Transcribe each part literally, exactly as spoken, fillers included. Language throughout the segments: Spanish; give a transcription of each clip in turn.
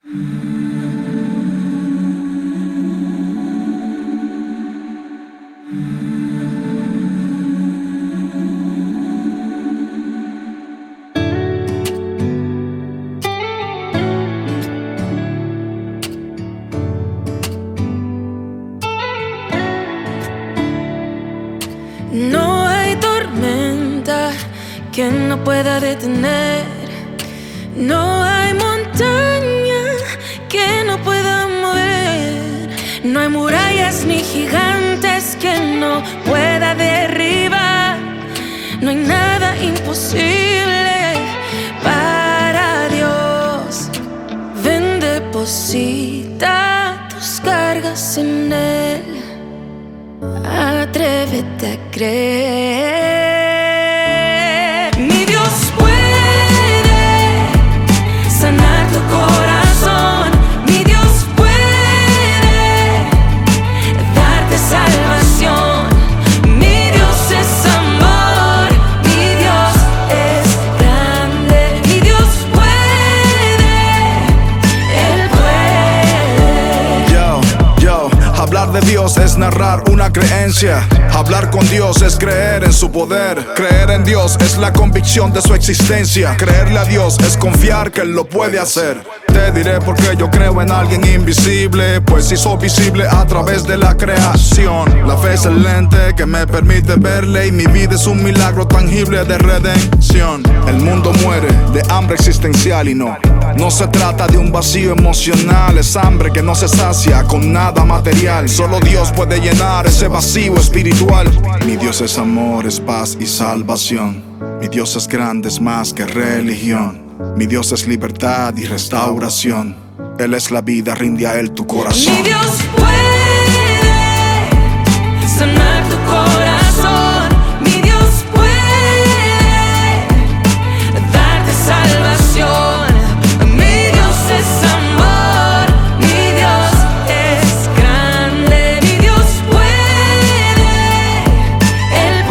No hay tormenta que no pueda detener. No hay montaña que no pueda mover. No hay murallas ni gigantes que no pueda derribar. No hay nada imposible para Dios. Ven, deposita tus cargas en Él. Atrévete a creer. Mi Dios puede sanar tu corazón. Mi Dios puede darte salvación. Mi Dios es amor. Mi Dios es grande. Mi Dios puede. Él puede. Yo, yo, hablar de Dios es narrar una creencia. Hablar con Dios es creer en su poder. Creer en Dios es la convicción de su existencia. Creerle a Dios es confiar que Él lo puede hacer. Te diré por qué yo creo en alguien invisible, pues hizo visible a través de la creación. La fe es el lente que me permite verle, y mi vida es un milagro tangible de redención. El mundo muere de hambre existencial y no No se trata de un vacío emocional, es hambre que no se sacia con nada material. Solo Dios puede llenar ese vacío espiritual. Mi Dios es amor, es paz y salvación. Mi Dios es grande, es más que religión. Mi Dios es libertad y restauración. Él es la vida, rinde a Él tu corazón. Mi Dios puede sanar tu corazón. Mi Dios puede darte salvación. Mi Dios es amor. Mi Dios es grande. Mi Dios puede. Él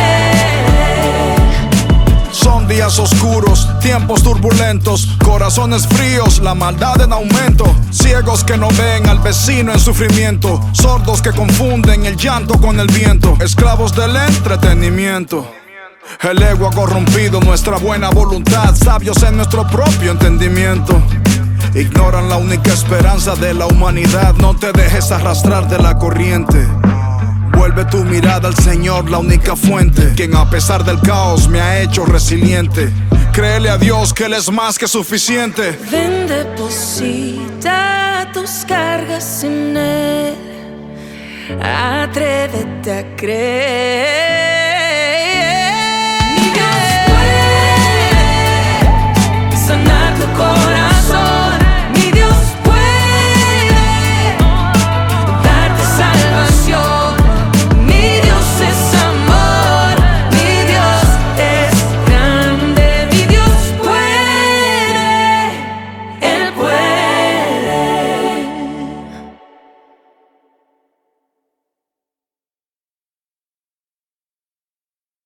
puede. Son días oscuros, tiempos turbulentos, corazones fríos, la maldad en aumento. Ciegos que no ven al vecino en sufrimiento, sordos que confunden el llanto con el viento, esclavos del entretenimiento. El ego ha corrompido nuestra buena voluntad, sabios en nuestro propio entendimiento. Ignoran la única esperanza de la humanidad. No te dejes arrastrar de la corriente. Vuelve tu mirada al Señor, la única fuente, quien a pesar del caos me ha hecho resiliente. Créele a Dios que Él es más que suficiente. Ven, deposita tus cargas en Él. Atrévete a creer.